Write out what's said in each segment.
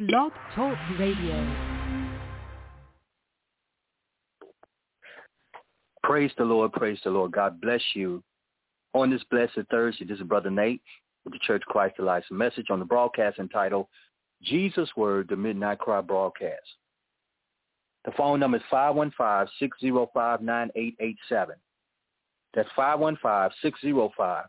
Blog Talk Radio. Praise the Lord, praise the Lord. God bless you. On this blessed Thursday, this is Brother Nate with the Church of Christ Alliance message on the broadcast entitled Jesus Word, the Midnight Cry broadcast. The phone number is 515-605-9887. That's 515-605-9887.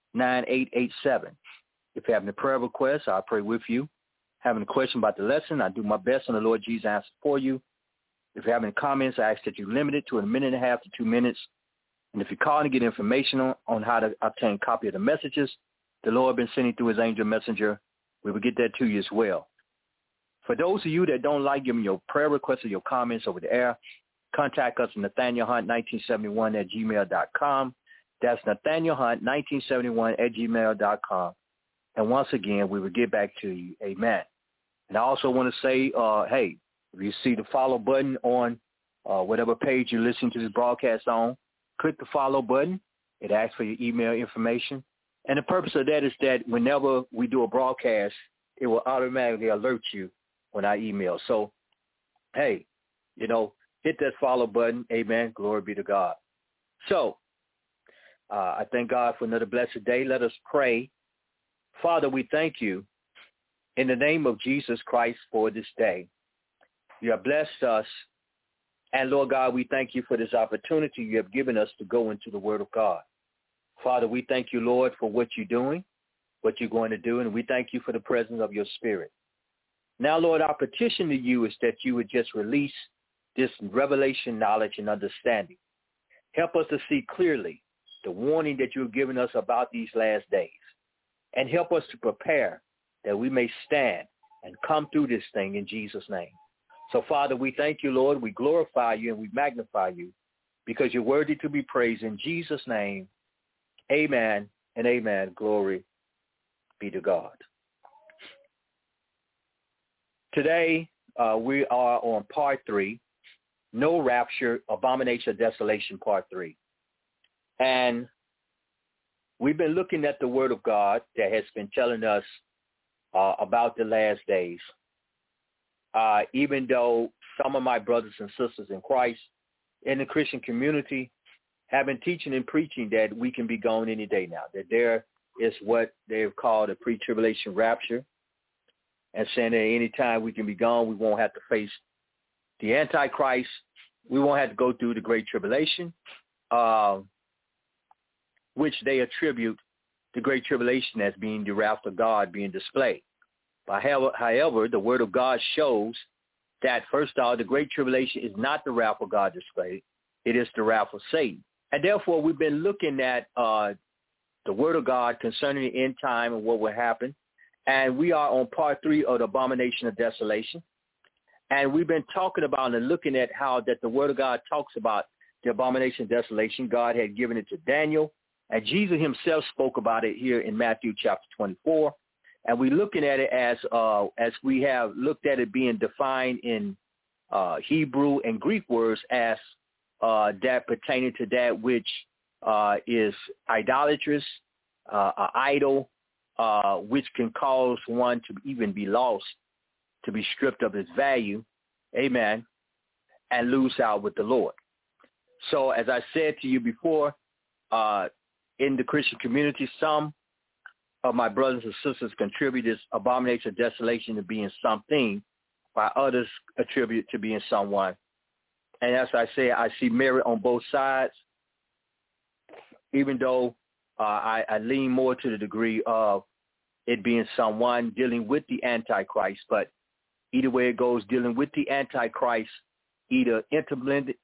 If you have any prayer requests, I'll pray with you. Having a question about the lesson, I do my best and the Lord Jesus answers for you. If you have any comments, I ask that you limit it to 1.5 to 2 minutes. And if you're calling to get information on how to obtain a copy of the messages the Lord has been sending through his angel messenger, we will get that to you as well. For those of you that don't like giving your prayer requests or your comments over the air, contact us at nathanielhunt1971@gmail.com. That's nathanielhunt1971@gmail.com. And once again, we will get back to you. Amen. And I also want to say, hey, if you see the follow button on whatever page you're listening to this broadcast on, click the follow button. It asks for your email information. And the purpose of that is that whenever we do a broadcast, it will automatically alert you when I email. So, hey, hit that follow button. Amen. Glory be to God. So, I thank God for another blessed day. Let us pray. Father, we thank you in the name of Jesus Christ for this day. You have blessed us. And, Lord God, we thank you for this opportunity you have given us to go into the Word of God. Father, we thank you, Lord, for what you're doing, what you're going to do, and we thank you for the presence of your Spirit. Now, Lord, our petition to you is that you would just release this revelation, knowledge, and understanding. Help us to see clearly the warning that you have given us about these last days, and help us to prepare that we may stand and come through this thing in Jesus' name. So, Father, we thank you, Lord. We glorify you and we magnify you because you're worthy to be praised. In Jesus' name, amen and amen. Glory be to God. Today, we are on part 3, No Rapture, Abomination of Desolation, part 3. And we've been looking at the Word of God that has been telling us about the last days. Even though some of my brothers and sisters in Christ in the Christian community have been teaching and preaching that we can be gone any day now, that there is what they've called a pre-tribulation rapture, and saying that any time we can be gone, we won't have to face the Antichrist. We won't have to go through the Great Tribulation, which they attribute the Great Tribulation as being the wrath of God being displayed. However, the Word of God shows that, first of all, the Great Tribulation is not the wrath of God displayed. It is the wrath of Satan. And therefore, we've been looking at the Word of God concerning the end time and what will happen. And we are on part 3 of the Abomination of Desolation. And we've been talking about and looking at how that the Word of God talks about the Abomination of Desolation. God had given it to Daniel. And Jesus himself spoke about it here in Matthew chapter 24. And we're looking at it as we have looked at it being defined in Hebrew and Greek words as that pertaining to that which is idolatrous, idol, which can cause one to even be lost, to be stripped of its value, amen, and lose out with the Lord. So as I said to you before, in the Christian community, some of my brothers and sisters contribute this abomination of desolation to being something, while others attribute to being someone. And as I say, I see merit on both sides, even though I lean more to the degree of it being someone dealing with the Antichrist. But either way it goes, dealing with the Antichrist, either implementing,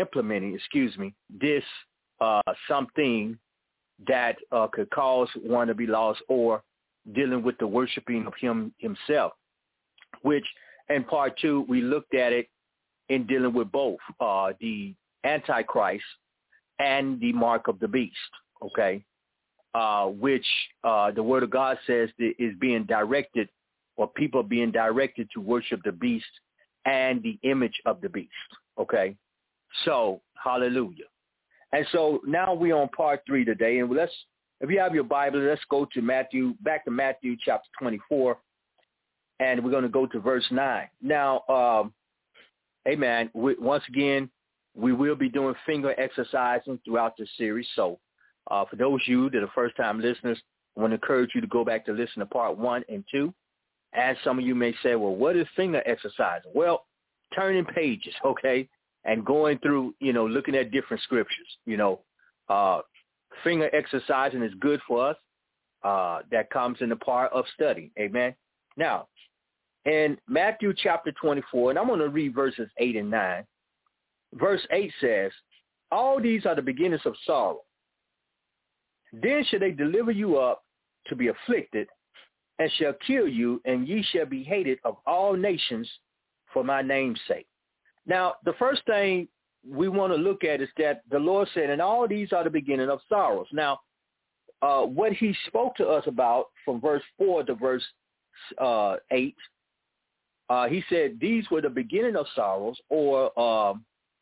this something that could cause one to be lost, or dealing with the worshiping of him himself, which in part 2, we looked at it in dealing with both the Antichrist and the mark of the beast, okay, which the Word of God says that is being directed, or people being directed to worship the beast and the image of the beast, okay? So, hallelujah. And so now we're on part 3 today, and if you have your Bible, let's go to back to Matthew chapter 24, and we're going to go to verse 9. Now, amen, once again, we will be doing finger exercising throughout this series. So for those of you that are first-time listeners, I want to encourage you to go back to listen to part 1 and 2. And some of you may say, well, what is finger exercising? Well, turning pages, okay, and going through, looking at different scriptures. Finger exercising is good for us. That comes in the part of study. Amen. Now, in Matthew chapter 24, and I'm going to read verses 8 and 9. Verse 8 says, all these are the beginnings of sorrow. Then shall they deliver you up to be afflicted, and shall kill you, and ye shall be hated of all nations for my name's sake. Now, the first thing we want to look at is that the Lord said, and all these are the beginning of sorrows. Now, what he spoke to us about from verse 4 to verse 8, he said these were the beginning of sorrows, or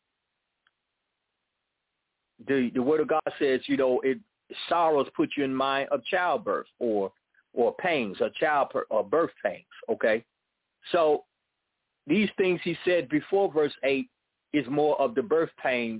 the word of God says, sorrows put you in mind of childbirth or pains or birth pains, okay? So these things he said before verse 8 is more of the birth pains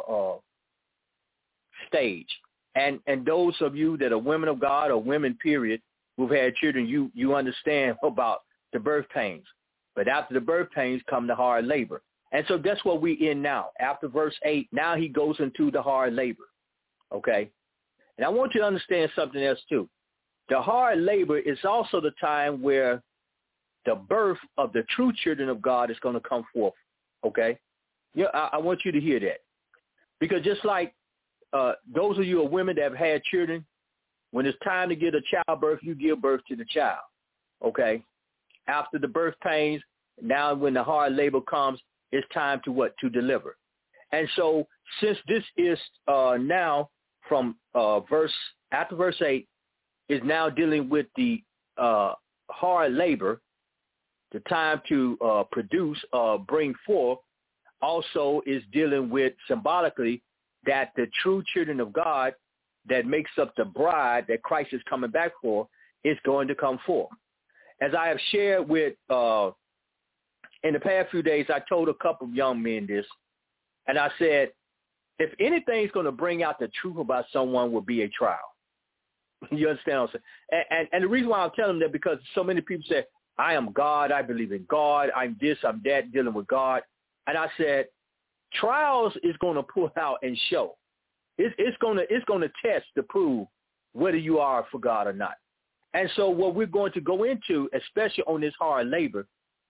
stage. And those of you that are women of God or women, period, who've had children, you understand about the birth pains. But after the birth pains come the hard labor. And so that's what we're in now. After verse 8, now he goes into the hard labor, okay? And I want you to understand something else too. The hard labor is also the time where the birth of the true children of God is going to come forth, okay? Yeah, I want you to hear that. Because just like those of you who are women that have had children, when it's time to get a childbirth, you give birth to the child, okay? After the birth pains, now when the hard labor comes, it's time to what? To deliver. And so since this is now from after verse 8 is now dealing with the hard labor, the time to produce, bring forth, also is dealing with symbolically that the true children of God that makes up the bride that Christ is coming back for is going to come forth. As I have shared with, in the past few days, I told a couple of young men this, and I said, if anything's going to bring out the truth about someone will be a trial. You understand what I'm saying? And the reason why I'm telling them that because so many people say, I am God, I believe in God, I'm this, I'm that, dealing with God. And I said, trials is going to pull out and show. It's going to test to prove whether you are for God or not. And so what we're going to go into, especially on this hard labor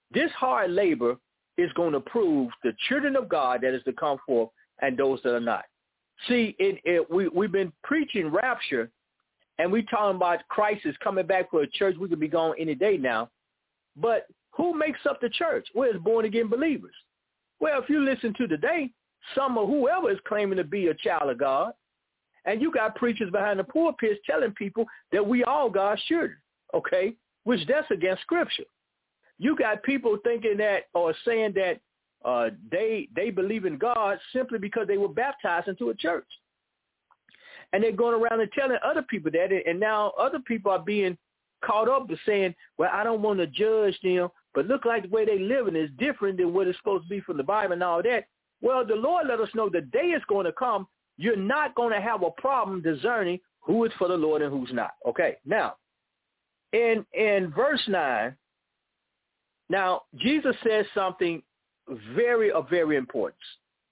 is going to prove the children of God that is to come forth and those that are not. See, we've been preaching rapture, and we're talking about Christ is coming back for a church. We could be gone any day now. But who makes up the church? Well, it's born-again believers. Well, if you listen to today, some or whoever is claiming to be a child of God, and you got preachers behind the pulpits telling people that we all God's children, okay, which that's against Scripture. You got people thinking that or saying that they believe in God simply because they were baptized into a church. And they're going around and telling other people that, and now other people are being caught up with saying, well, I don't want to judge them, but look like the way they living is different than what it's supposed to be from the Bible and all that. Well, the Lord let us know the day is going to come. You're not going to have a problem discerning who is for the Lord and who's not. Okay, now, in verse 9, now, Jesus says something of very importance.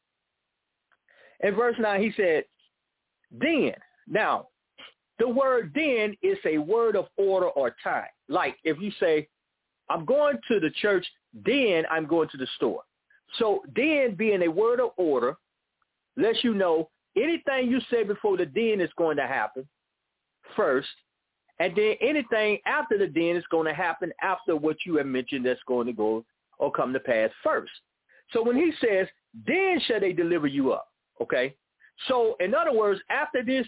In verse 9, he said, then. Now, the word then is a word of order or time. Like if you say, I'm going to the church, then I'm going to the store. So then being a word of order lets you know anything you say before the then is going to happen first. And then anything after the then is going to happen after what you have mentioned that's going to go or come to pass first. So when he says, then shall they deliver you up, okay? So in other words, after this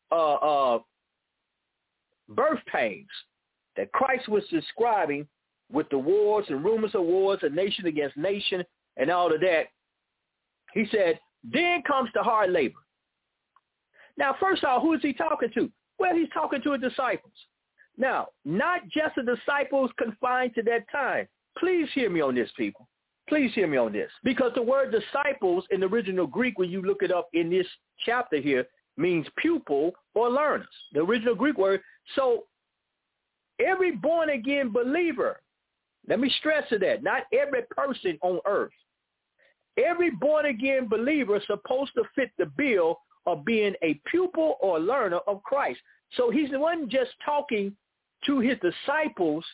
birth pains that Christ was describing with the wars and rumors of wars and nation against nation and all of that, he said, then comes the hard labor. Now, first of all, who is he talking to? Well, he's talking to his disciples. Now, not just the disciples confined to that time. Please hear me on this, people. Please hear me on this. Because the word disciples in the original Greek, when you look it up in this chapter here, means pupil or learners. The original Greek word. So every born-again believer, let me stress to that, not every person on earth. Every born-again believer is supposed to fit the bill of being a pupil or learner of Christ. So he wasn't just talking to his disciples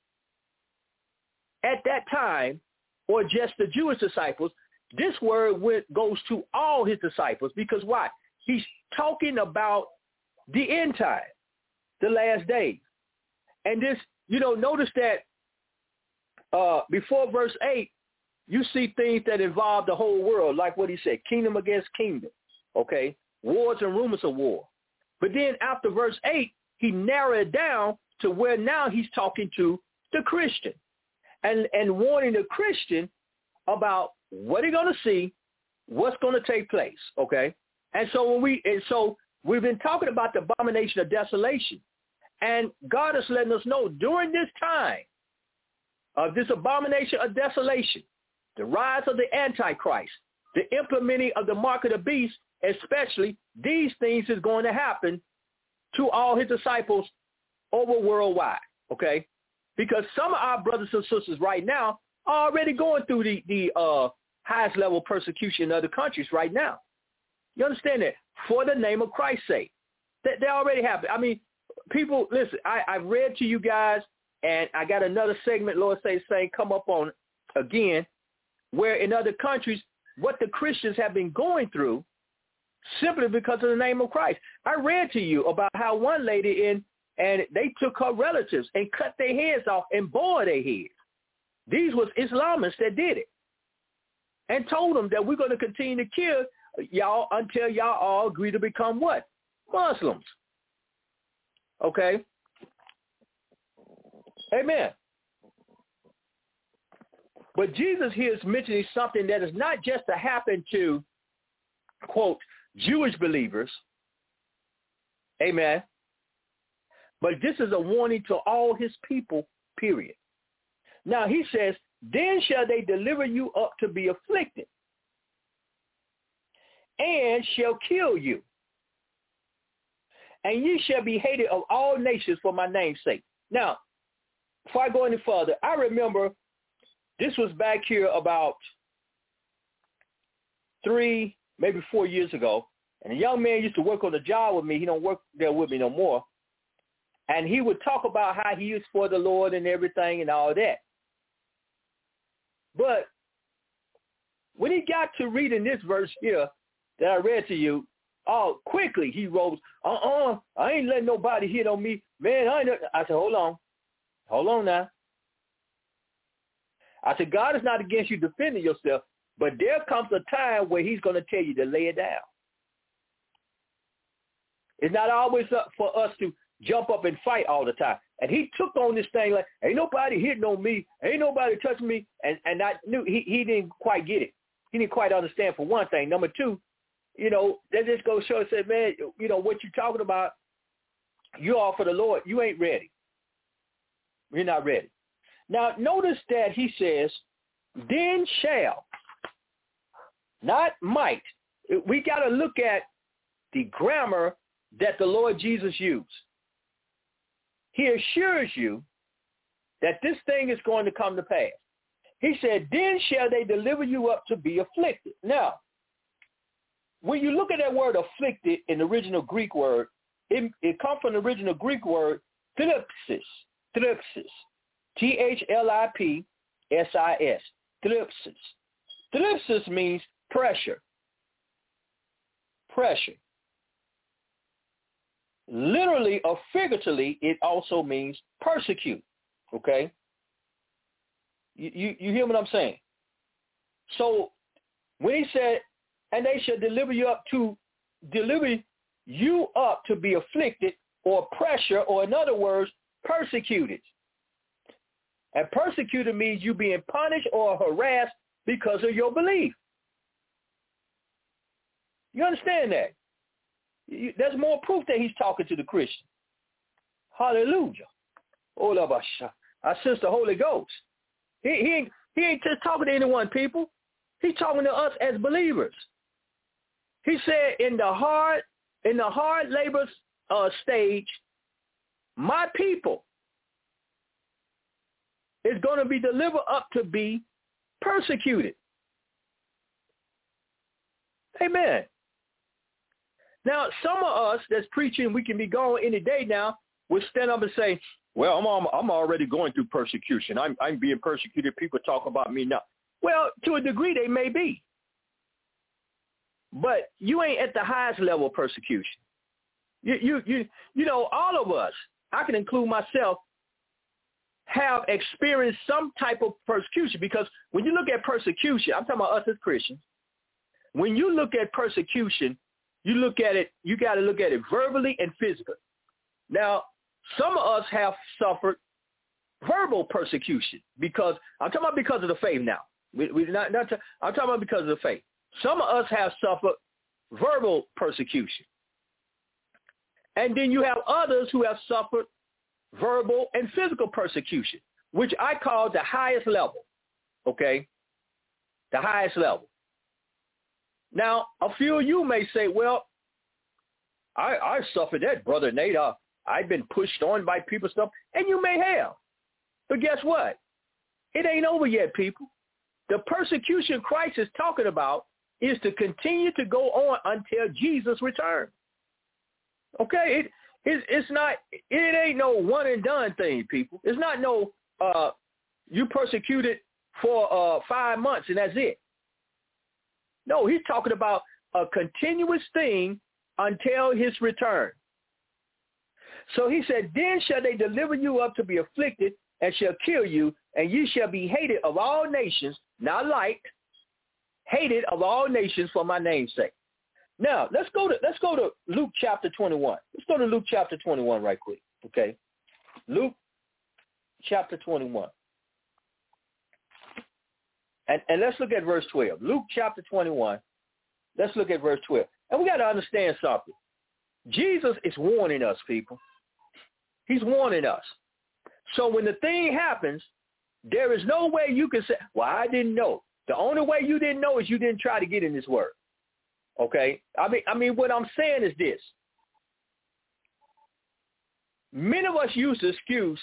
at that time or just the Jewish disciples. This word goes to all his disciples because why? He's talking about the end time, the last days. And this, notice that before verse 8, you see things that involve the whole world, like what he said, kingdom against kingdom, okay, wars and rumors of war. But then after verse 8, he narrowed it down to where now he's talking to the Christian and warning the Christian about what they're going to see, what's going to take place, okay? And so we've been talking about the abomination of desolation. And God is letting us know during this time of this abomination of desolation, the rise of the Antichrist, the implementing of the mark of the beast, especially these things is going to happen to all his disciples over worldwide, okay? Because some of our brothers and sisters right now are already going through the highest level persecution in other countries right now. You understand that? For the name of Christ's sake. They already have it. I mean, people, listen, I've read to you guys, and I got another segment, Lord saying, come up on again, where in other countries, what the Christians have been going through simply because of the name of Christ. I read to you about how one lady and they took her relatives and cut their heads off and boiled their heads. These was Islamists that did it and told them that we're going to continue to kill y'all until y'all all agree to become what? Muslims. Okay? Amen. But Jesus here is mentioning something that is not just to happen to, quote, Jewish believers. Amen. But this is a warning to all his people, period. Now he says, then shall they deliver you up to be afflicted and shall kill you. And ye shall be hated of all nations for my name's sake. Now, before I go any further, I remember this was back here about 3, maybe 4 years ago. And a young man used to work on the job with me. He don't work there with me no more. And he would talk about how he is for the Lord and everything and all that. But when he got to reading this verse here that I read to you, quickly he rose, I ain't letting nobody hit on me. Man, I said, hold on now. I said, God is not against you defending yourself, but there comes a time where he's going to tell you to lay it down. It's not always up for us to jump up and fight all the time. And he took on this thing like, ain't nobody hitting on me, ain't nobody touching me, and I knew he didn't quite get it. He didn't quite understand, for one thing. Number two, that just goes show and say, man, what you're talking about, you're all for the Lord. You ain't ready. You're not ready. Now, notice that he says, then shall, not might. We got to look at the grammar that the Lord Jesus used. He assures you that this thing is going to come to pass. He said, then shall they deliver you up to be afflicted. Now, when you look at that word afflicted in the original Greek word, it comes from the original Greek word thlipsis. Thlipsis. Thlipsis. Thlipsis means pressure. Pressure. Literally or figuratively, it also means persecute. Okay? You hear what I'm saying? So when he said, and they shall deliver you up to be afflicted or pressure, or in other words, persecuted. And persecuted means you being punished or harassed because of your belief. You understand that? There's more proof that he's talking to the Christian. Hallelujah. I sense the Holy Ghost. He ain't just talking to anyone, people. He's talking to us as believers. He said in the hard labor stage, my people is going to be delivered up to be persecuted. Amen. Now, some of us that's preaching, we can be gone any day now, will stand up and say, well, I'm already going through persecution. I'm being persecuted. People talk about me now. Well, to a degree, they may be. But you ain't at the highest level of persecution. You know, all of us, I can include myself, have experienced some type of persecution, because when you look at persecution, I'm talking about us as Christians, when you look at persecution, you got to look at it verbally and physically. Now, some of us have suffered verbal persecution because, I'm talking about because of the faith now. I'm talking about because of the faith. Some of us have suffered verbal persecution. And then you have others who have suffered verbal and physical persecution, which I call the highest level, okay? The highest level. Now, a few of you may say, well, I suffered that, Brother Nate. I've been pushed on by people stuff, and you may have. But guess what? It ain't over yet, people. The persecution Christ is talking about is to continue to go on until Jesus returns. Okay? It ain't no one and done thing, people. It's not no you persecuted for 5 months and that's it. No, he's talking about a continuous thing until his return. So he said, then shall they deliver you up to be afflicted and shall kill you, and you shall be hated of all nations, not liked, hated of all nations for my name's sake. Now, let's go to Luke chapter 21. Let's go to Luke chapter 21 right quick, okay? Luke chapter 21. And let's look at verse 12. Luke chapter 21. Let's look at verse 12. And we got to understand something. Jesus is warning us, people. He's warning us. So when the thing happens, there is no way you can say, well, I didn't know. The only way you didn't know is you didn't try to get in this word. Okay? I mean, what I'm saying is this. Many of us use the excuse,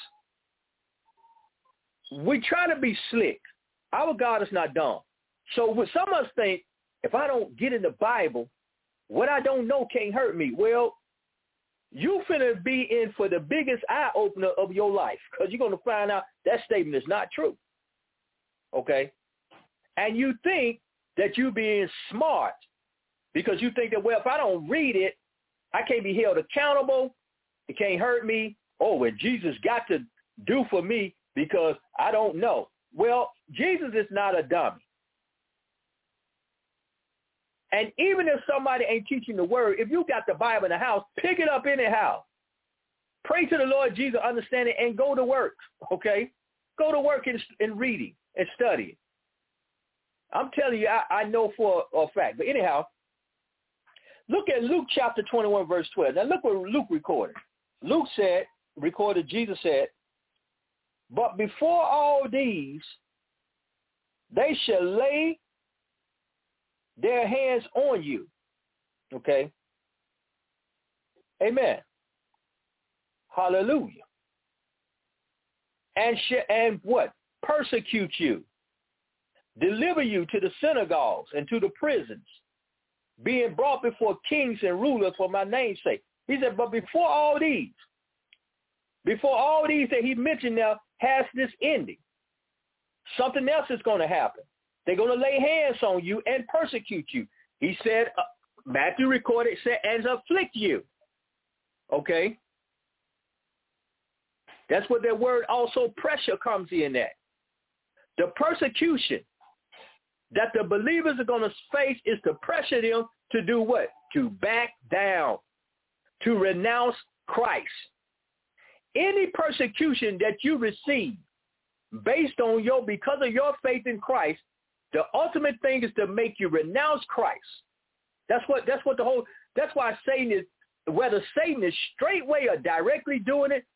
we try to be slick. Our God is not dumb. So what some of us think, if I don't get in the Bible, what I don't know can't hurt me. Well, you finna be in for the biggest eye-opener of your life, because you're going to find out that statement is not true. Okay? And you think that you're being smart because you think that, well, if I don't read it, I can't be held accountable. It can't hurt me. Oh, well, Jesus got to do for me because I don't know. Well, Jesus is not a dummy. And even if somebody ain't teaching the word, if you got the Bible in the house, pick it up anyhow. Pray to the Lord Jesus, understand it, and go to work, okay? Go to work in reading and studying. I'm telling you, I know for a fact. But anyhow, look at Luke chapter 21, verse 12. Now look what Luke recorded. Luke recorded, Jesus said, but before all these, they shall lay their hands on you. Okay? Amen. Hallelujah. And what? Persecute you. Deliver you to the synagogues and to the prisons, being brought before kings and rulers for my name's sake. He said, but before all these that he mentioned now has this ending, something else is going to happen. They're going to lay hands on you and persecute you. He said, Matthew recorded, said, and afflict you. Okay? That's what that word also pressure comes in at. The persecution that the believers are going to face is to pressure them to do what? To back down, to renounce Christ. Any persecution that you receive based on because of your faith in Christ, the ultimate thing is to make you renounce Christ. That's why Satan is, whether Satan is straightway or directly doing it,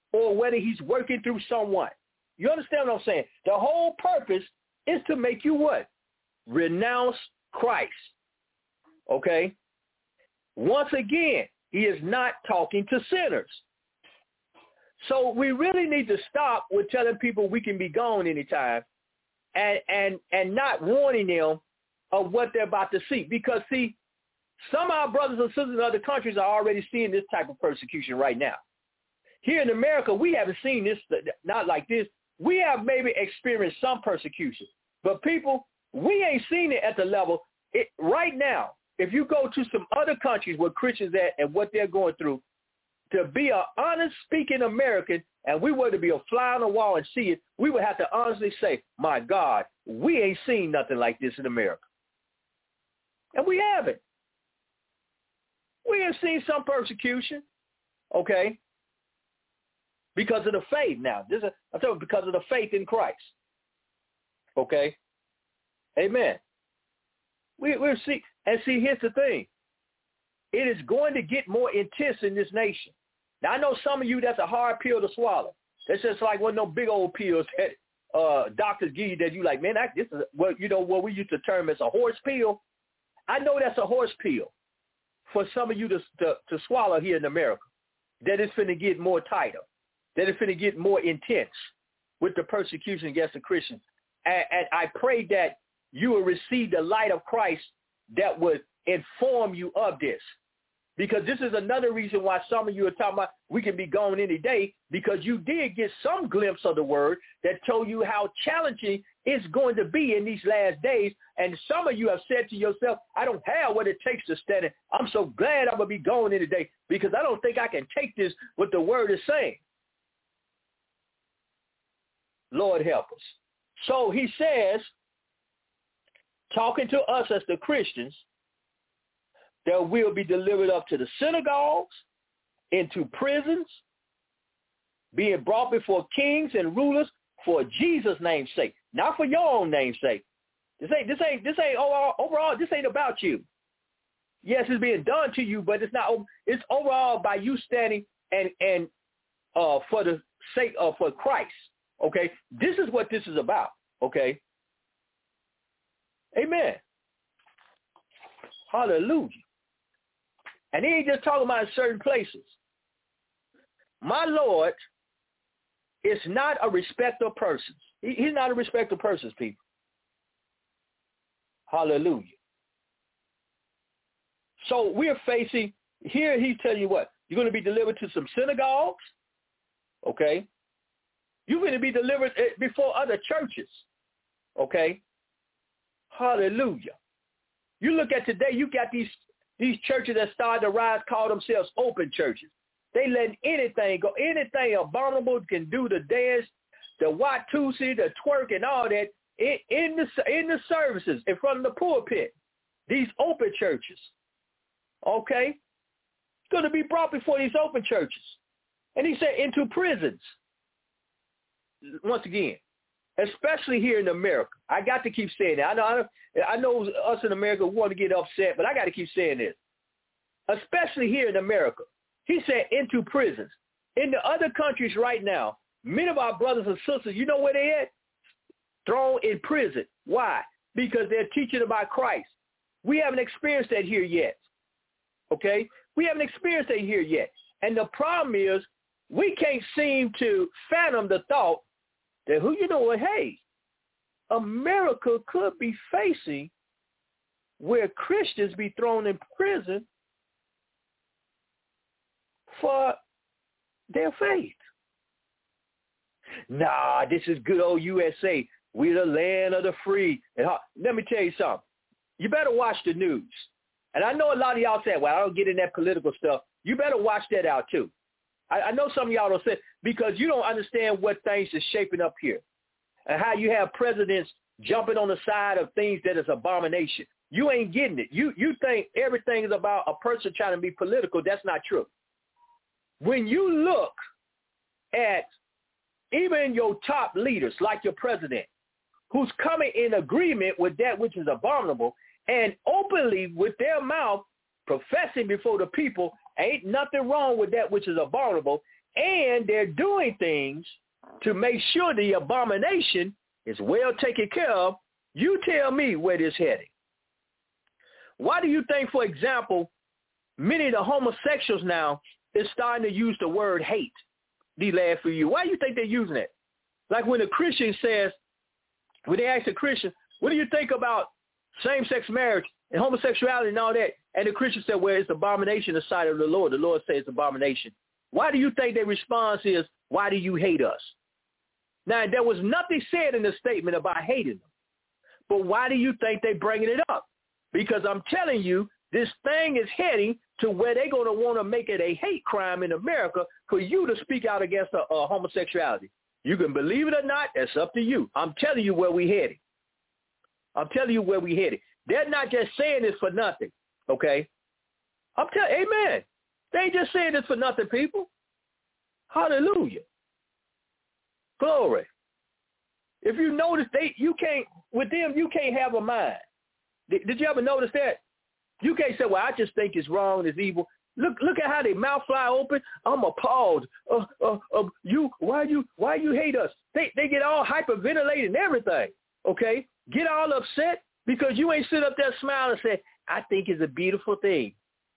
or whether he's working through someone. You understand what I'm saying? The whole purpose is to make you what? Renounce Christ. Okay? Once again, he is not talking to sinners. So we really need to stop with telling people we can be gone anytime and not warning them of what they're about to see. Because, see, some of our brothers and sisters in other countries are already seeing this type of persecution right now. Here in America, we haven't seen this, not like this. We have maybe experienced some persecution. But people, we ain't seen it at the level. Right now, if you go to some other countries where Christians at and what they're going through, to be an honest-speaking American, and we were to be a fly on the wall and see it, we would have to honestly say, my God, we ain't seen nothing like this in America. And we haven't. We have seen some persecution, okay, because of the faith now. I'm talking because of the faith in Christ, okay? Amen. We'll see. And see, here's the thing. It is going to get more intense in this nation. Now, I know some of you, that's a hard pill to swallow. That's just like one of those big old pills that doctors give you that you like, man, this is what we used to term as a horse pill. I know that's a horse pill for some of you to swallow here in America, that it's finna get more tighter, that it's finna get more intense with the persecution against the Christians. And I pray that you will receive the light of Christ that would inform you of this. Because this is another reason why some of you are talking about we can be gone any day, because you did get some glimpse of the word that told you how challenging it's going to be in these last days. And some of you have said to yourself, I don't have what it takes to stand it. I'm so glad I'm going to be gone any day because I don't think I can take this, what the word is saying. Lord help us. So he says, talking to us as the Christians, that will be delivered up to the synagogues, into prisons, being brought before kings and rulers for Jesus' name's sake, not for your own name's sake. This ain't overall. This ain't about you. Yes, it's being done to you, but it's not. It's overall by you standing and for the sake of for Christ. Okay, this is what this is about. Okay, amen. Hallelujah. And he ain't just talking about in certain places. My Lord is not a respecter of persons. He's not a respecter of persons, people. Hallelujah. So we're facing, here he's telling you what, you're going to be delivered to some synagogues, okay? You're going to be delivered before other churches, okay? Hallelujah. You look at today, you got these churches that started to rise, call themselves open churches. They let anything go, anything abominable can do, the dance, the Watusi, the twerk, and all that in the services in front of the pulpit. These open churches, okay? It's going to be brought before these open churches. And he said into prisons. Once again, especially here in America. I got to keep saying that. I know us in America want to get upset, but I got to keep saying this. Especially here in America. He said into prisons. In the other countries right now, many of our brothers and sisters, you know where they at? Thrown in prison. Why? Because they're teaching about Christ. We haven't experienced that here yet. Okay? We haven't experienced that here yet. And the problem is we can't seem to fathom the thought that hey, America could be facing where Christians be thrown in prison for their faith. Nah, this is good old USA. We're the land of the free. And let me tell you something. You better watch the news. And I know a lot of y'all say, well, I don't get in that political stuff. You better watch that out too. I know some of y'all don't say, because you don't understand what things is shaping up here and how you have presidents jumping on the side of things that is abomination. You ain't getting it. You think everything is about a person trying to be political. That's not true. When you look at even your top leaders, like your president, who's coming in agreement with that which is abominable and openly with their mouth professing before the people, ain't nothing wrong with that which is abominable, and they're doing things to make sure the abomination is well taken care of, you tell me where this heading. Why do you think, for example, many of the homosexuals now is starting to use the word hate these last few years? Why do you think they're using it? Like when a Christian says, when they ask a Christian, what do you think about same-sex marriage and homosexuality and all that? And the Christian said, well, it's abomination in the sight of the Lord. The Lord says it's abomination. Why do you think their response is, why do you hate us? Now, there was nothing said in the statement about hating them. But why do you think they're bringing it up? Because I'm telling you, this thing is heading to where they're going to want to make it a hate crime in America for you to speak out against homosexuality. You can believe it or not, that's up to you. I'm telling you where we're heading. I'm telling you where we're headed. They're not just saying this for nothing, okay? Amen. They ain't just saying this for nothing, people. Hallelujah. Glory. If you notice, you can't have a mind. Did you ever notice that? You can't say, well, I just think it's wrong, it's evil. Look at how they mouth fly open. I'm appalled. Why you hate us? They get all hyperventilated and everything, okay? Get all upset because you ain't sit up there smile and say, I think it's a beautiful thing.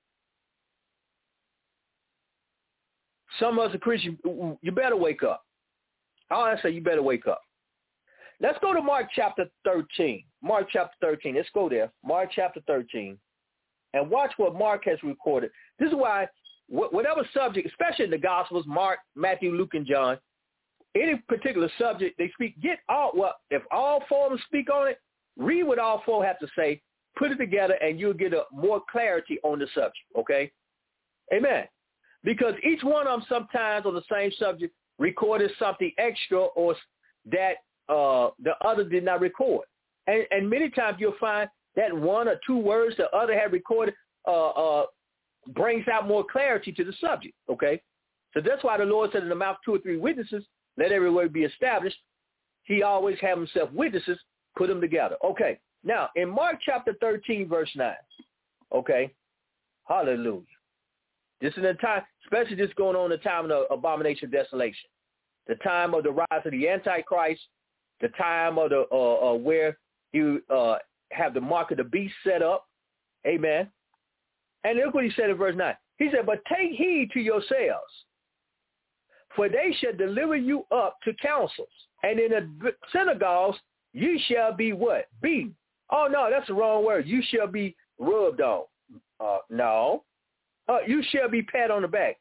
Some of us are Christians, you better wake up. All I say, you better wake up. Let's go to Mark chapter 13. Mark chapter 13. Let's go there. Mark chapter 13. And watch what Mark has recorded. This is why whatever subject, especially in the Gospels, Mark, Matthew, Luke, and John, any particular subject they speak, if all four of them speak on it, read what all four have to say, put it together, and you'll get more clarity on the subject, okay? Amen. Because each one of them sometimes on the same subject recorded something extra or that the other did not record. And many times you'll find that one or two words the other had recorded brings out more clarity to the subject, okay? So that's why the Lord said in the mouth of 2 or 3 witnesses, let every word be established. He always have himself witnesses, put them together. Okay, now in Mark chapter 13, verse 9, okay, hallelujah. This is the time, especially this going on the time of the abomination of desolation, the time of the rise of the Antichrist, the time of the where you have the mark of the beast set up, amen. And look what he said in verse 9. He said, but take heed to yourselves, for they shall deliver you up to councils, and in the synagogues you shall be what? Beaten. Oh, no, that's the wrong word. You shall be rubbed on. No. You shall be pat on the back.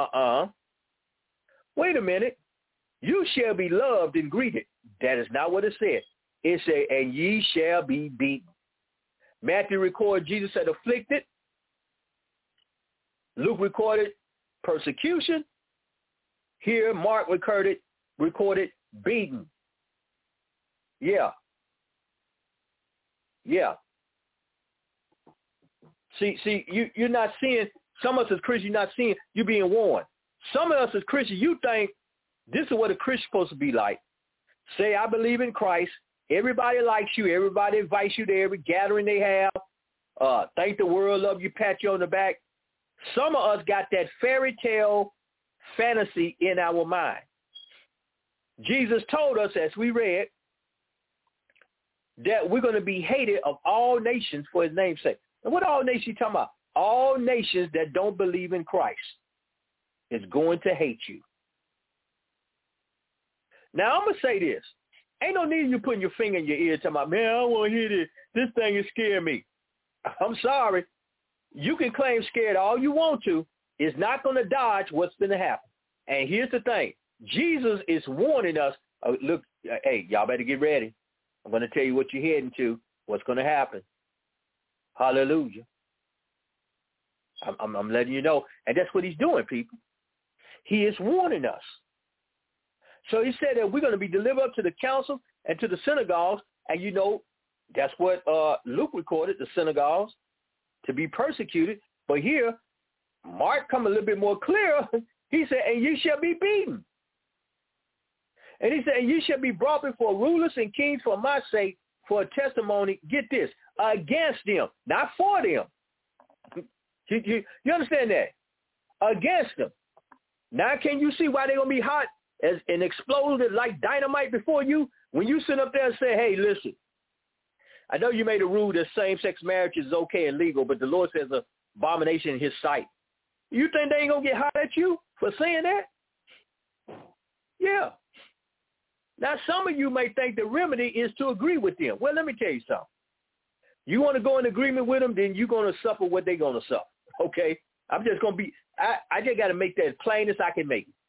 Wait a minute. You shall be loved and greeted. That is not what it said. It said, and ye shall be beaten. Matthew recorded Jesus said afflicted. Luke recorded persecution. Here, Mark recorded beaten. Yeah. See, you're not seeing, some of us as Christians, you're not seeing, you're being warned. Some of us as Christians, you think this is what a Christian's supposed to be like. Say, I believe in Christ. Everybody likes you. Everybody invites you to every gathering they have. Thank the world, love you, pat you on the back. Some of us got that fairy tale fantasy in our mind. Jesus told us, as we read, that we're going to be hated of all nations for his name's sake. And what all nations you talking about? All nations that don't believe in Christ is going to hate you. Now, I'm going to say this. Ain't no need of you putting your finger in your ear talking about, man, I don't want to hear this. This thing is scaring me. I'm sorry. You can claim scared all you want to. It's not going to dodge what's going to happen. And here's the thing. Jesus is warning us, look, hey, y'all better get ready. I'm going to tell you what you're heading to, what's going to happen. Hallelujah. I'm letting you know. And that's what he's doing, people. He is warning us. So he said that we're going to be delivered up to the council and to the synagogues. And, you know, that's what Luke recorded, the synagogues, to be persecuted. But here, Mark come a little bit more clear. He said, and you shall be beaten. And he said, and you shall be brought before rulers and kings for my sake, for a testimony, get this, against them, not for them. You understand that? Against them. Now can you see why they're going to be hot as and exploded like dynamite before you? When you sit up there and say, hey, listen, I know you made a rule that same-sex marriage is okay and legal, but the Lord says an abomination in his sight. You think they ain't going to get hot at you for saying that? Yeah. Now, some of you may think the remedy is to agree with them. Well, let me tell you something. You want to go in agreement with them, then you're going to suffer what they're going to suffer, okay? I'm just going to be, I just got to make that as plain as I can make it.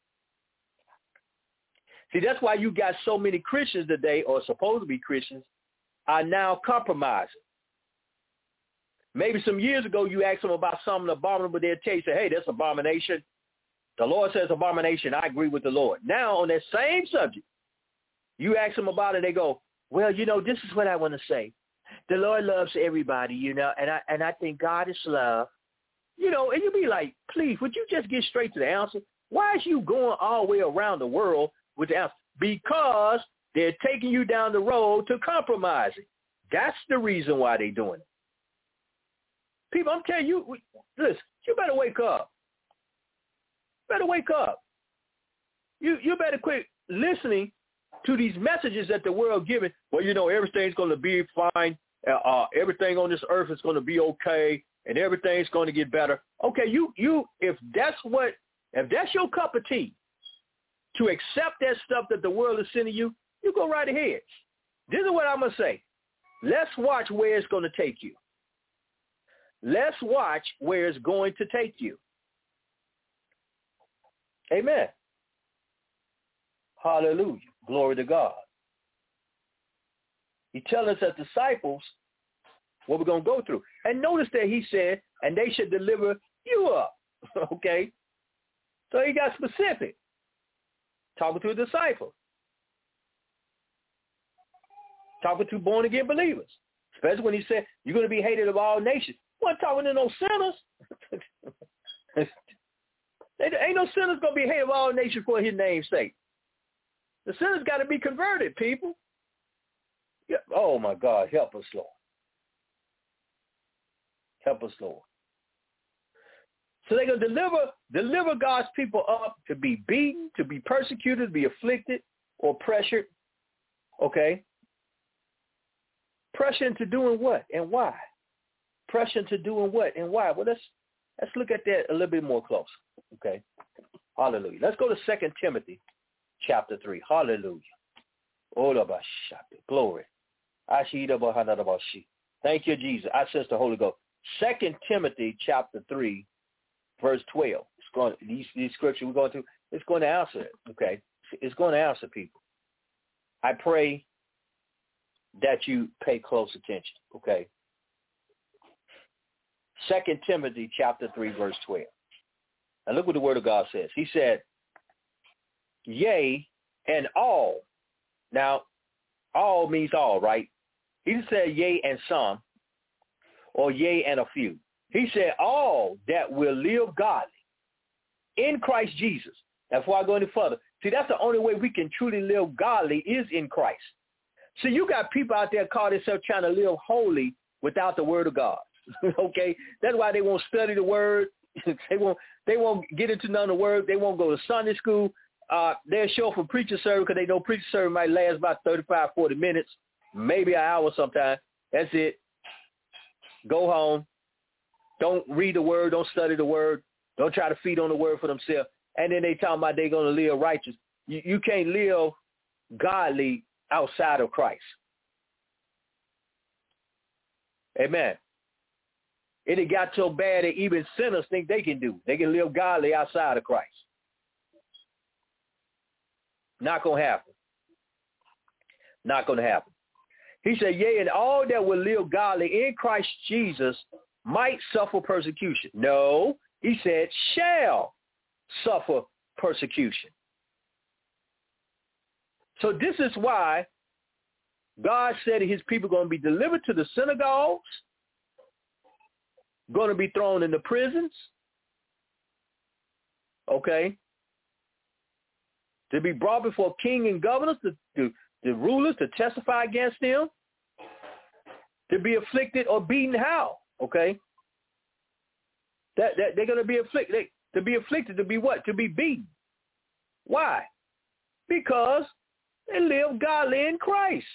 See, that's why you got so many Christians today, or supposed to be Christians, are now compromising. Maybe some years ago you asked them about something abominable, they'll tell you, say, hey, that's abomination. The Lord says abomination. I agree with the Lord. Now, on that same subject, you ask them about it, they go, well, this is what I want to say. The Lord loves everybody, and I think God is love. And you be like, please, would you just get straight to the answer? Why is you going all the way around the world with the answer? Because they're taking you down the road to compromising. That's the reason why they're doing it. People, I'm telling you, listen, you better wake up. Better wake up. You better quit listening to these messages that the world giving. Well, everything's going to be fine. Everything on this earth is going to be okay, and everything's going to get better. Okay, if that's your cup of tea, to accept that stuff that the world is sending you, you go right ahead. This is what I'm going to say. Let's watch where it's going to take you. Let's watch where it's going to take you. Amen. Hallelujah. Glory to God. He tells us as disciples what we're going to go through. And notice that he said, and they should deliver you up. Okay? So he got specific. Talking to a disciple. Talking to born-again believers. Especially when he said, you're going to be hated of all nations. What, talking to no sinners? Ain't no sinners going to be hated of all nations for his name's sake. The sinners got to be converted, people. Yeah. Oh, my God. Help us, Lord. Help us, Lord. So they're going to deliver God's people up to be beaten, to be persecuted, to be afflicted, or pressured. Okay? Pressure into doing what and why? Pressure into doing what and why? Well, let's look at that a little bit more close. Okay? Hallelujah. Let's go to 2 Timothy chapter 3. Hallelujah. Glory. Thank you, Jesus. I sense the Holy Ghost. 2 Timothy chapter 3, verse 12. These scriptures we're going to, it's going to answer it. Okay? It's going to answer people. I pray that you pay close attention. Okay? 2 Timothy chapter 3, verse 12. Now look what the word of God says. He said, yea, and all. Now, all means all, right? He didn't say yea and some, or yea and a few. He said all that will live godly in Christ Jesus. That's why I go any further. See, that's the only way we can truly live godly is in Christ. See, you got people out there call themselves trying to live holy without the word of God. Okay? That's why they won't study the word. They won't get into none of the word. They won't go to Sunday school. They'll show up for preacher service because they know preacher service might last about 35, 40 minutes, maybe an hour sometime. That's it. Go home. Don't read the word. Don't study the word. Don't try to feed on the word for themselves. And then they talking about they're going to live righteous. You can't live godly outside of Christ. Amen. It got so bad that even sinners think they can do. They can live godly outside of Christ. Not going to happen. Not going to happen. He said, yea, and all that will live godly in Christ Jesus might suffer persecution. No, he said, shall suffer persecution. So this is why God said his people are going to be delivered to the synagogues, going to be thrown into prisons, okay, to be brought before king and governors, the rulers to testify against them, to be afflicted or beaten how, okay? That they're going to be afflicted. To be afflicted, to be what? To be beaten. Why? Because they live godly in Christ.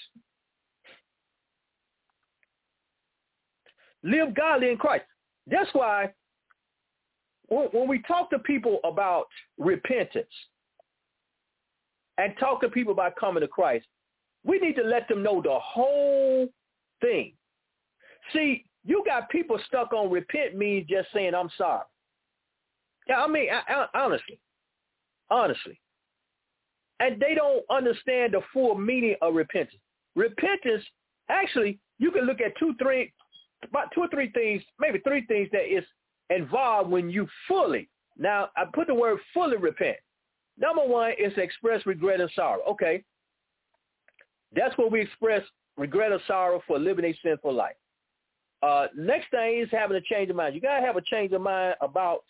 Live godly in Christ. That's why when we talk to people about repentance and talk to people about coming to Christ, we need to let them know the whole thing. See, you got people stuck on repent means just saying, I'm sorry. Yeah, I mean, honestly. And they don't understand the full meaning of repentance. Repentance, actually, you can look at about two or three things, maybe three things that is involved when you fully, now I put the word fully repent. Number one is to express regret and sorrow. Okay. That's what we express regret or sorrow for living a sinful life. Next thing is having a change of mind. You got to have a change of mind about,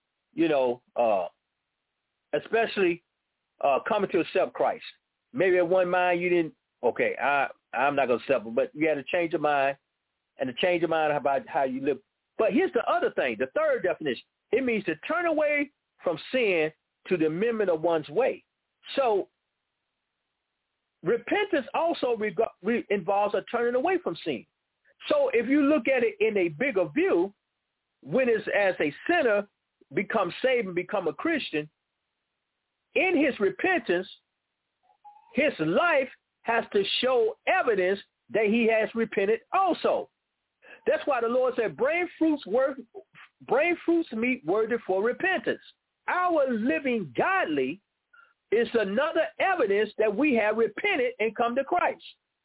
especially coming to accept Christ. Maybe at one mind you didn't, okay, I'm not going to accept him, but you had a change of mind and a change of mind about how you live. But here's the other thing, the third definition. It means to turn away from sin to the amendment of one's way. So repentance also involves a turning away from sin. So if you look at it in a bigger view, when it's as a sinner become saved and become a Christian, in his repentance, his life has to show evidence that he has repented also. That's why the Lord said, bring fruits meet worthy for repentance. Our living godly is another evidence that we have repented and come to Christ.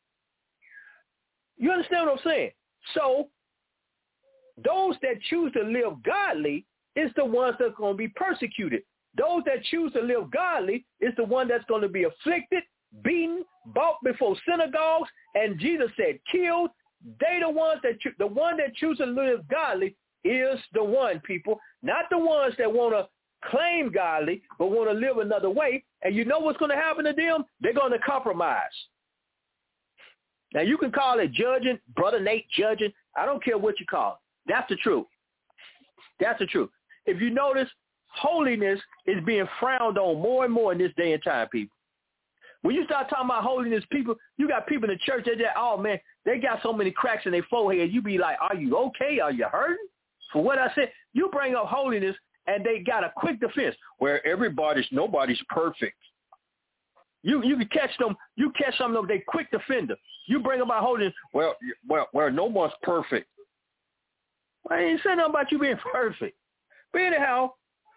You understand what I'm saying? So those that choose to live godly is the ones that are going to be persecuted. Those that choose to live godly is the one that's going to be afflicted, beaten, brought before synagogues, and Jesus said killed. They the one that choose to live godly is the one, people, not the ones that want to claim godly but want to live another way. And you know what's going to happen to them? They're going to compromise. Now, you can call it judging, Brother Nate judging. I don't care what you call it. That's the truth. That's the truth. If you notice, holiness is being frowned on more and more in this day and time, people. When you start talking about holiness, people, you got people in the church that, oh, man, they got so many cracks in their forehead. You be like, are you okay? Are you hurting? For what I said, you bring up holiness, and they got a quick defense where nobody's perfect. You can catch them. You catch some of them. They quick defender. You bring about holiness. Well, no one's perfect. I ain't saying nothing about you being perfect. But anyhow,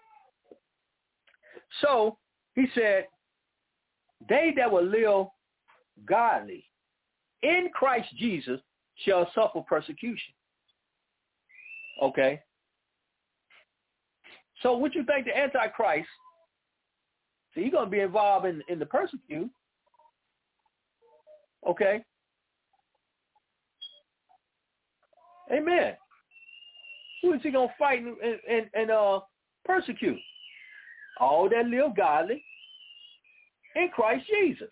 so he said, they that will live godly in Christ Jesus shall suffer persecution. Okay. So what you think the Antichrist, so he's going to be involved in the persecute. Okay. Amen. Who is he going to fight and persecute? All that live godly in Christ Jesus.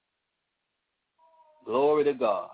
Glory to God.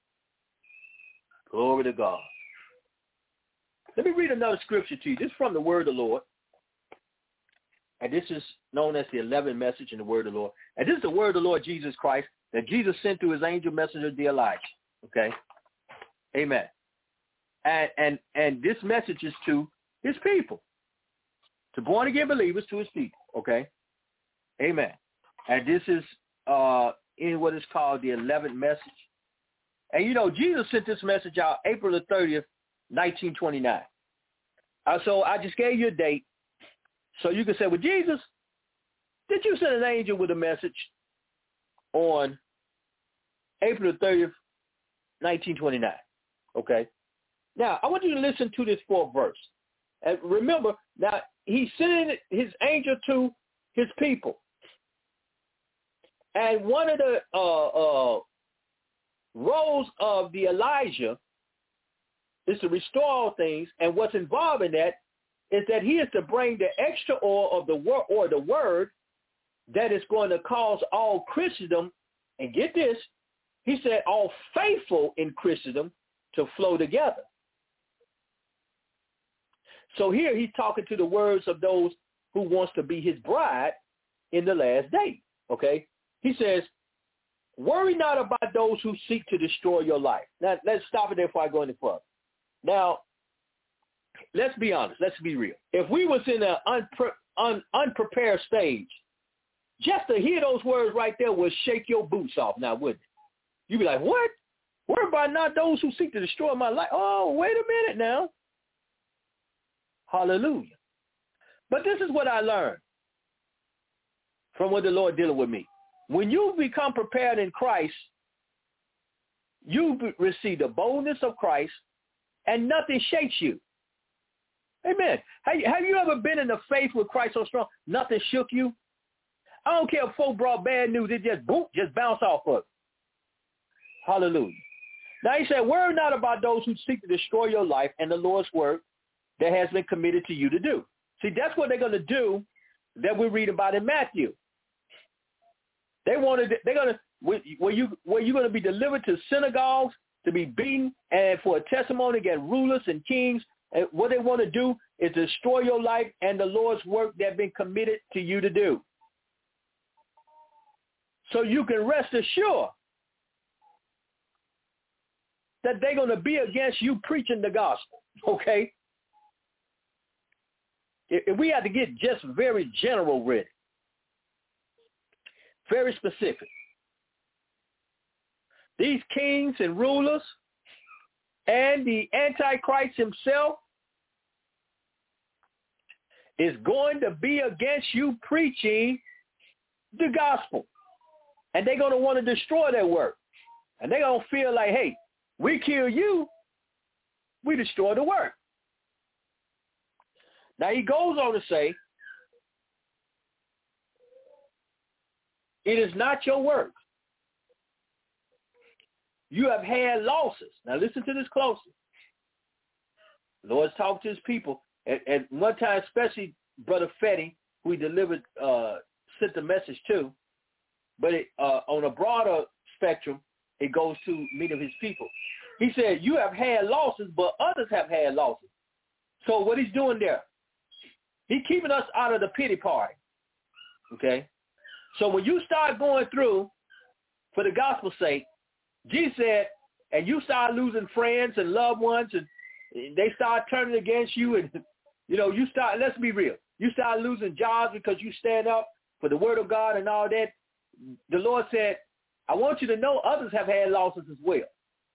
Glory to God. Let me read another scripture to you. This is from the word of the Lord. And this is known as the 11th message in the word of the Lord. And this is the word of the Lord Jesus Christ that Jesus sent through his angel messenger, the Elijah. Okay? Amen. And this message is to his people, to born-again believers, to his people. Okay? Amen. And this is in what is called the 11th message. And, Jesus sent this message out April the 30th, 1929. So I just gave you a date. So you can say, well, Jesus, did you send an angel with a message on April the 30th, 1929? Okay. Now, I want you to listen to this fourth verse. And remember, now, he sent his angel to his people. And one of the roles of the Elijah is to restore all things. And what's involved in that is that he is to bring the extra oil of the word, or the word, that is going to cause all Christendom, and get this, he said all faithful in Christendom to flow together. So here he's talking to the words of those who wants to be his bride, in the last day. Okay? He says, worry not about those who seek to destroy your life. Now, let's stop it there before I go any further. Now, let's be honest. Let's be real. If we was in an unprepared stage, just to hear those words right there would shake your boots off now, wouldn't it? You'd be like, what? Worry about not those who seek to destroy my life. Oh, wait a minute now. Hallelujah. But this is what I learned from what the Lord dealing with me. When you become prepared in Christ, you receive the boldness of Christ, and nothing shakes you. Amen. Have you ever been in the faith with Christ so strong, nothing shook you? I don't care if folk brought bad news, it just boom, just bounce off of it. Hallelujah. Now he said, worry not about those who seek to destroy your life and the Lord's work that has been committed to you to do. See, that's what they're going to do that we read about in Matthew. They're going to, where you're going to be delivered to synagogues, to be beaten, and for a testimony against rulers and kings. And what they want to do is destroy your life and the Lord's work that has been committed to you to do. So you can rest assured that they're going to be against you preaching the gospel, okay? If we have to get just very general with it, very specific. These kings and rulers and the Antichrist himself is going to be against you preaching the gospel. And they're going to want to destroy their work. And they're going to feel like, hey, we kill you, we destroy the work. Now he goes on to say, it is not your work. You have had losses. Now listen to this closely. The Lord's talking to his people. At one time, especially Brother Fetty, who he delivered, sent the message to. But on a broader spectrum, it goes to many of his people. He said, you have had losses, but others have had losses. So what he's doing there, he's keeping us out of the pity party. Okay? So when you start going through, for the gospel's sake, Jesus said, and you start losing friends and loved ones, and they start turning against you, and, you start, let's be real, you start losing jobs because you stand up for the word of God and all that. The Lord said, I want you to know others have had losses as well.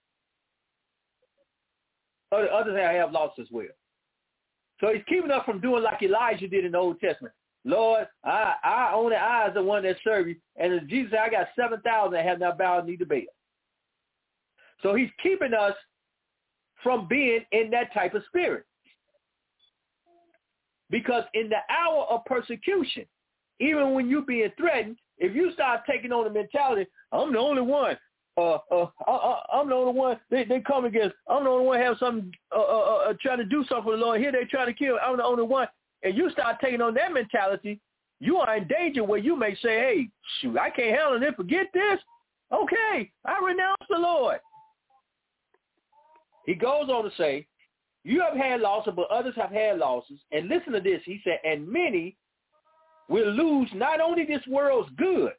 Others have losses as well. So he's keeping us from doing like Elijah did in the Old Testament. Lord, I only I is the one that serve you. And Jesus said, I got 7,000 that have not bowed knee to Baal. So he's keeping us from being in that type of spirit. Because in the hour of persecution, even when you're being threatened, if you start taking on the mentality, I'm the only one. I'm the only one they come against. I'm the only one have something trying to do something for the Lord. Here they're trying to kill. I'm the only one. And you start taking on that mentality, you are in danger where you may say, hey, shoot, I can't handle it. Forget this. Okay, I renounce the Lord. He goes on to say, you have had losses, but others have had losses. And listen to this. He said, and many will lose not only this world's goods,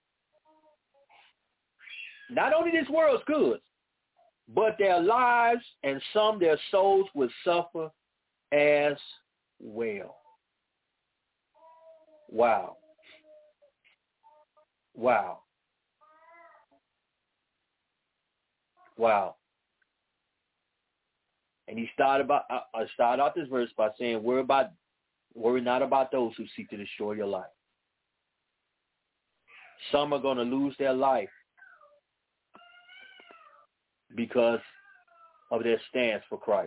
but their lives, and some their souls will suffer as well. Wow. Wow. Wow. And he started out this verse by saying, worry not about those who seek to destroy your life. Some are going to lose their life because of their stance for Christ.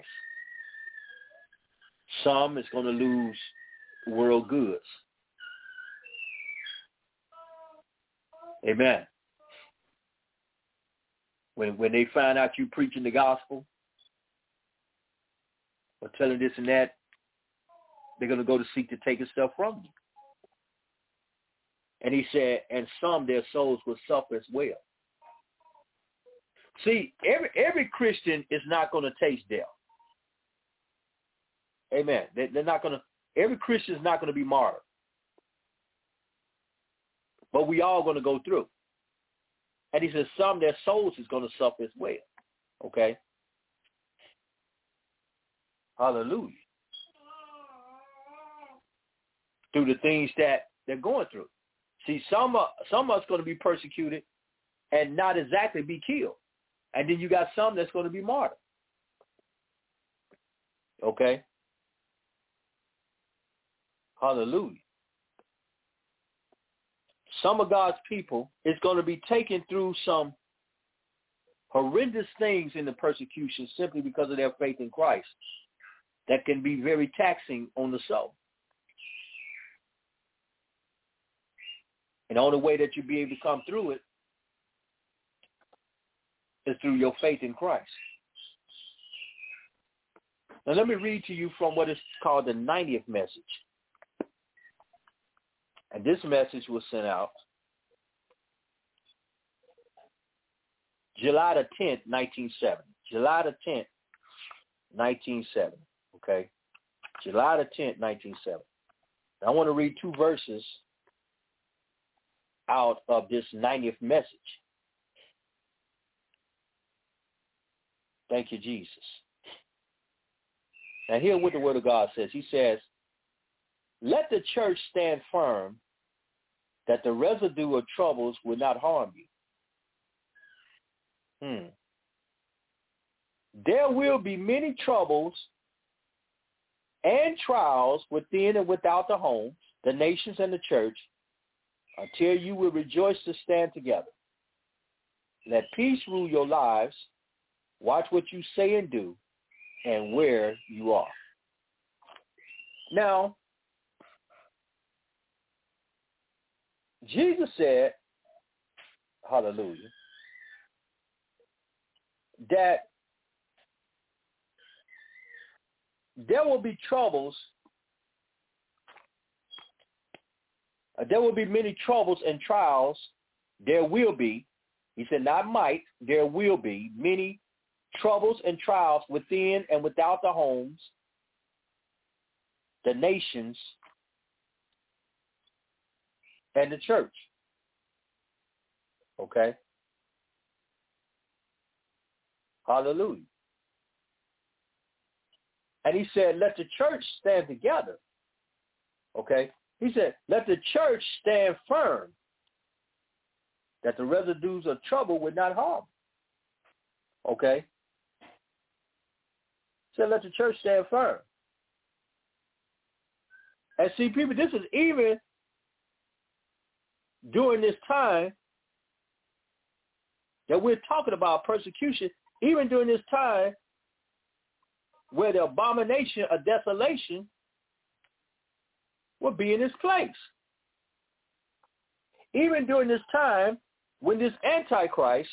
Some is going to lose world goods. Amen. When they find out you preaching the gospel or telling this and that, they're going to go to seek to take his stuff from you. And he said, and some their souls will suffer as well. See, every Christian is not going to taste death. Amen. They're not going to. Every Christian is not going to be martyred. but we all going to go through. And he says some, their souls is going to suffer as well. Okay? Hallelujah. Through the things that they're going through. See, some of us going to be persecuted and not exactly be killed. And then you got some that's going to be martyred. Okay? Hallelujah. Some of God's people is going to be taken through some horrendous things in the persecution simply because of their faith in Christ that can be very taxing on the soul. And the only way that you'll be able to come through it is through your faith in Christ. Now let me read to you from what is called the 90th message. And this message was sent out July the 10th, 1970. July the 10th, 1970. Okay? July the 10th, 1970. Now I want to read two verses out of this 90th message. Thank you, Jesus. Now hear what the Word of God says. He says, let the church stand firm that the residue of troubles will not harm you. There will be many troubles and trials within and without the homes, the nations, and the church, until you will rejoice to stand together. Let peace rule your lives. Watch what you say and do and where you are. Now, Jesus said, hallelujah, that there will be troubles. There will be many troubles and trials. There will be, he said, not might, there will be many troubles and trials within and without the homes, the nations, and the church. Okay? Hallelujah. And he said, let the church stand together. Okay? He said, let the church stand firm that the residues of trouble would not harm. Okay? He said, let the church stand firm. And see, people, this is even during this time that we're talking about persecution, even during this time where the abomination of desolation will be in its place. Even during this time when this Antichrist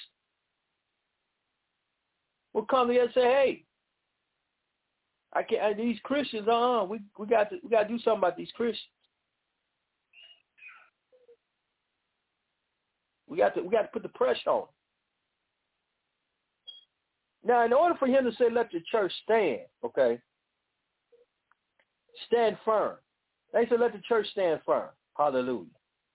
will come here and say, hey, I can't, these Christians, we got to do something about these Christians. We got to put the pressure on. Now, in order for him to say, let the church stand, okay, stand firm. They said, let the church stand firm. Hallelujah.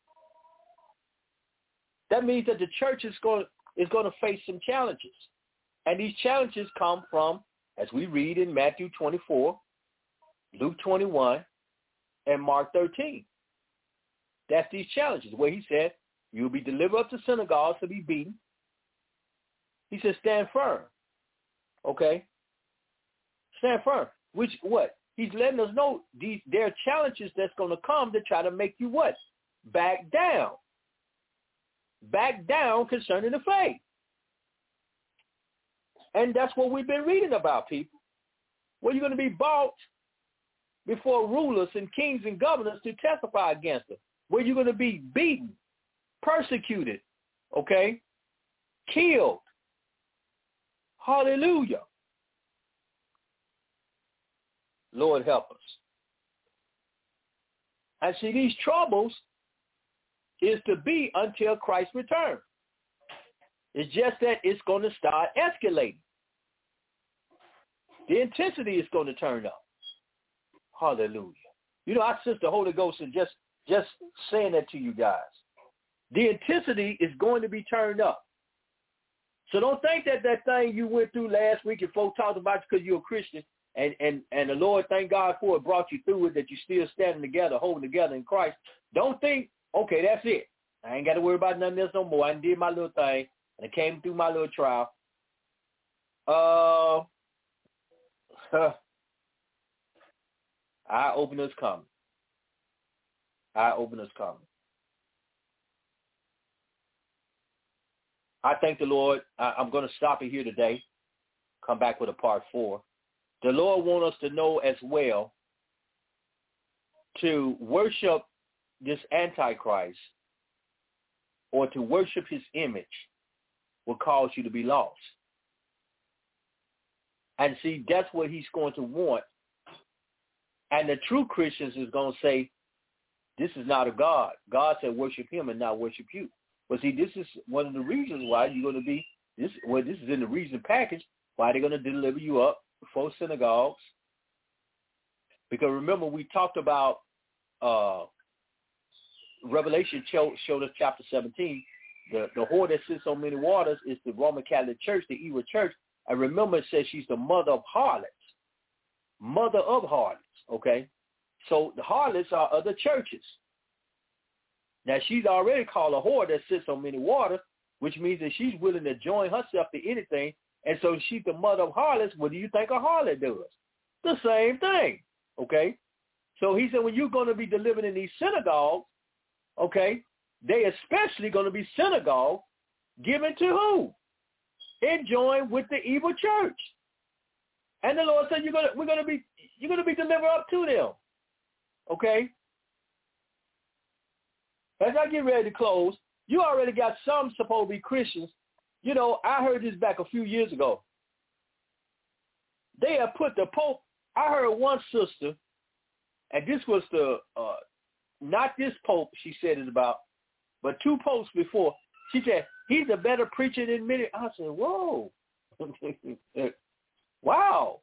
That means that the church is going to face some challenges. And these challenges come from, as we read in Matthew 24, Luke 21, and Mark 13. That's these challenges where he said, you'll be delivered up to synagogues to be beaten. He said, stand firm. Okay? Stand firm. Which, what? He's letting us know there are challenges that's going to come to try to make you what? Back down. Back down concerning the faith. And that's what we've been reading about, people. Where you're going to be brought before rulers and kings and governors to testify against them. Where you're going to be beaten, persecuted, okay, killed. Hallelujah. Lord, help us. And see, these troubles is to be until Christ returns. It's just that it's going to start escalating. The intensity is going to turn up. Hallelujah. You know, I sense the Holy Ghost and just saying that to you guys. the intensity is going to be turned up. So don't think that thing you went through last week and folks talked about you because you're a Christian and the Lord, thank God for it, brought you through it, that you're still standing together, holding together in Christ. Don't think, okay, that's it. I ain't got to worry about nothing else no more. I did my little thing and I came through my little trial. Eye openers coming. Eye openers coming. I thank the Lord. I'm going to stop it here today. Come back with a part 4. The Lord wants us to know as well to worship this Antichrist or to worship his image will cause you to be lost. And see, that's what he's going to want. And the true Christians is going to say, this is not a God. God said worship him and not worship you. But see, this is one of the reasons why you're going to be, this is in the reason package, why they're going to deliver you up before synagogues. Because remember, we talked about Revelation showed us chapter 17. The whore that sits on many waters is the Roman Catholic Church, the evil church. And remember, it says she's the mother of harlots. Mother of harlots, okay? So the harlots are other churches. Now, she's already called a whore that sits on many waters, which means that she's willing to join herself to anything. And so she's the mother of harlots. What do you think a harlot does? The same thing, okay? So he said when you're going to be delivered in these synagogues, okay, they especially going to be synagogues given to who? And join with the evil church. And the Lord said you're going to be delivered up to them, okay? As I get ready to close, you already got some supposed to be Christians. You know, I heard this back a few years ago. They have put the Pope, I heard one sister, and this was not this Pope she said it about, but 2 popes before. She said, he's a better preacher than many. I said, whoa. Wow.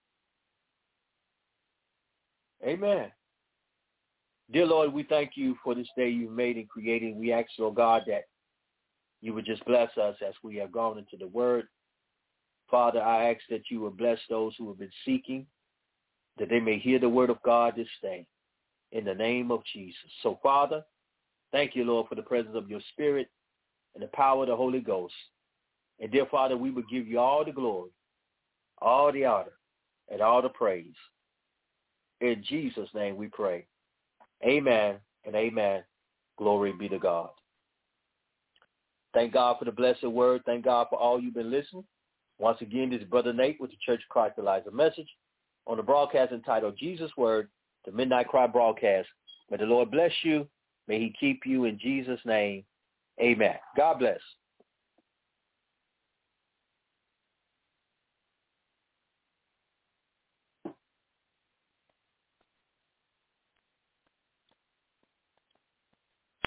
Amen. Dear Lord, we thank you for this day you've made and created. We ask, Lord God, that you would just bless us as we have gone into the word. Father, I ask that you would bless those who have been seeking, that they may hear the word of God this day in the name of Jesus. So, Father, thank you, Lord, for the presence of your Spirit and the power of the Holy Ghost. And, dear Father, we will give you all the glory, all the honor, and all the praise. In Jesus' name we pray. Amen and amen. Glory be to God. Thank God for the blessed word. Thank God for all you've been listening. Once again, this is Brother Nate with the Church of Christ Elijah message on the broadcast entitled Jesus Word, the Midnight Cry broadcast. May the Lord bless you. May he keep you in Jesus' name. Amen. God bless.